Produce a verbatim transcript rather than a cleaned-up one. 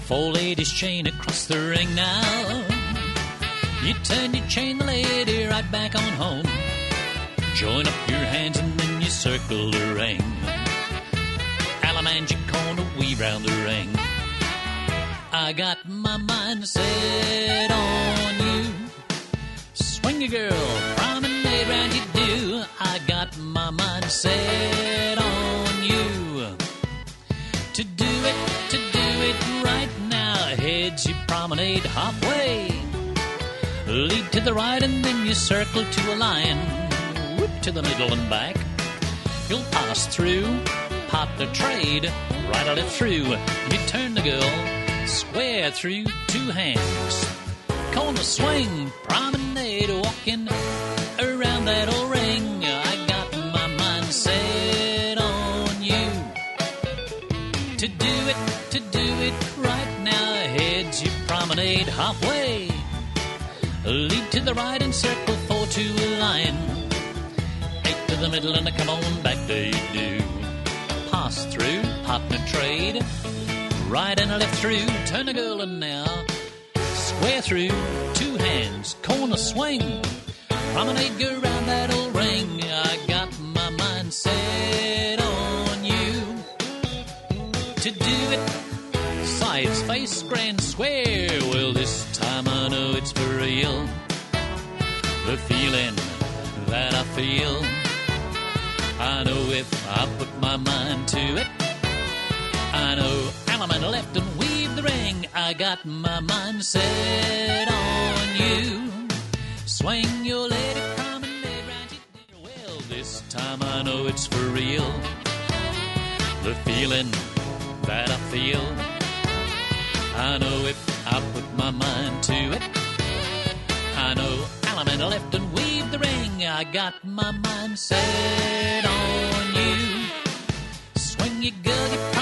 Four ladies chain across the ring now. You turn your chain, the lady, right back on home. Join up your hands and then you circle the ring. Alamanji corner, weave round the ring. I got my mind set on you. Swing your girl, promenade round you do. I got my mind set on you. To do it, to do it right now. Heads you promenade halfway. Lead to the right and then you circle to a line. Whoop to the middle and back. You'll pass through, pop the trade, right or left through. You turn the girl, square through two hands. Corner swing, promenade, walking around that old ring. I got my mind set on you. To do it, to do it right now. Heads you promenade halfway. Lead to the right and circle four to a line. Eight to the middle and a come on back there you do. Pass through, partner trade, right and a left through. Turn the girl in now. Square through, two hands, corner swing. Promenade, go round that old ring. I got my mind set on you. To do it, sides, face, grand square. Well, this time I know it's for real. The feeling that I feel, I know if I put my mind to it. I know element left and weave the ring. I got my mind set on you. Swing your lady promenade round you. Well, this time I know it's for real. The feeling that I feel, I know if I put my mind to it. I know element left and weave the ring. I got my mind set on you. Swing your girl, you